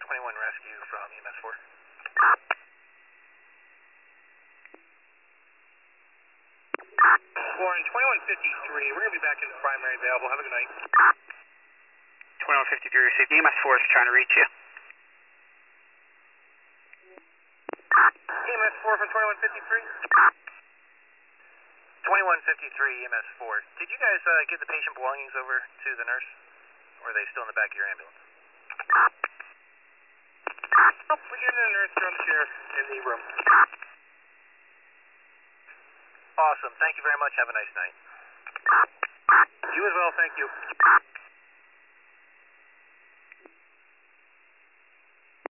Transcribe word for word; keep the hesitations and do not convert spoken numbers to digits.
twenty-one rescue from E M S four. Warren, twenty-one fifty-three, we're going to be back in the primary available. Have a good night. twenty-one fifty-three received. E M S four is trying to reach you. E M S four from twenty-one fifty-three? twenty-one fifty-three, E M S four. Did you guys uh, give the patient belongings over to the nurse? Or are they still in the back of your ambulance? Oh, we get the nurse on the chair in the room. Awesome. Thank you very much. Have a nice night. You as well. Thank you.